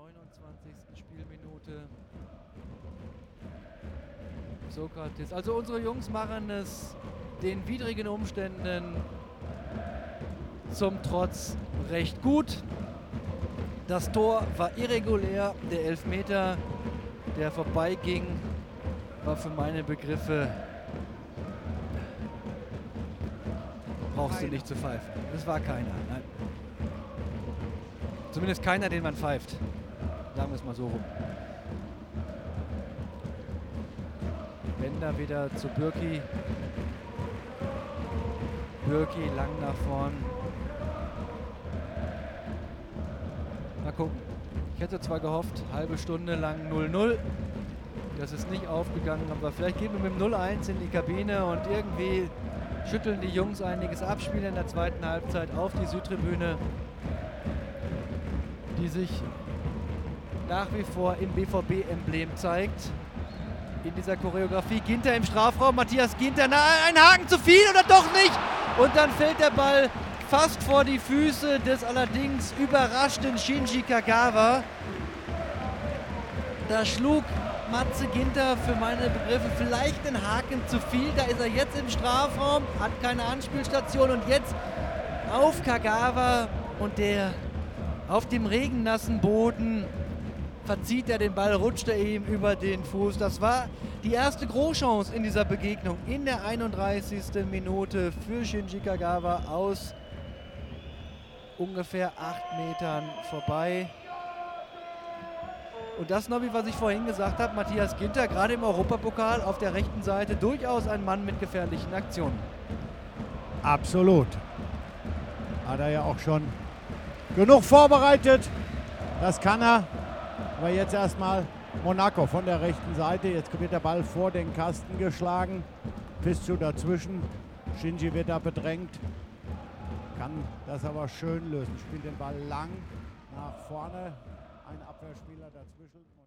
29. Spielminute. Sokrates. Also unsere Jungs machen es den widrigen Umständen zum Trotz recht gut. Das Tor war irregulär. Der Elfmeter, der vorbeiging, war für meine Begriffe, brauchst du nicht zu pfeifen. Das war keiner. Nein. Zumindest keiner, den man pfeift. Sagen wir es mal so rum. Bender wieder zu Bürki. Bürki lang nach vorn. Mal gucken. Ich hätte zwar gehofft, halbe Stunde lang 0-0. Das ist nicht aufgegangen, aber vielleicht gehen wir mit dem 0-1 in die Kabine und irgendwie schütteln die Jungs einiges ab, spielen in der zweiten Halbzeit auf die Südtribüne, die sich nach wie vor im BVB-Emblem zeigt. In dieser Choreografie. Ginter im Strafraum, Matthias Ginter, na, ein Haken zu viel oder doch nicht? Und dann fällt der Ball fast vor die Füße des allerdings überraschten Shinji Kagawa. Da schlug Matze Ginter für meine Begriffe vielleicht den Haken zu viel. Da ist er jetzt im Strafraum, hat keine Anspielstation und jetzt auf Kagawa und der auf dem regennassen Boden verzieht er den Ball, rutscht er ihm über den Fuß. Das war die erste Großchance in dieser Begegnung in der 31. Minute für Shinji Kagawa aus ungefähr 8 Metern vorbei. Und das, Nobby, was ich vorhin gesagt habe, Matthias Ginter, gerade im Europapokal auf der rechten Seite, durchaus ein Mann mit gefährlichen Aktionen. Absolut. Hat er ja auch schon genug vorbereitet. Das kann er. Aber jetzt erstmal Monaco von der rechten Seite. Jetzt wird der Ball vor den Kasten geschlagen. Piscu dazwischen. Shinji wird da bedrängt. Kann das aber schön lösen. Spielt den Ball lang nach vorne. Ein Abwehrspieler dazwischen.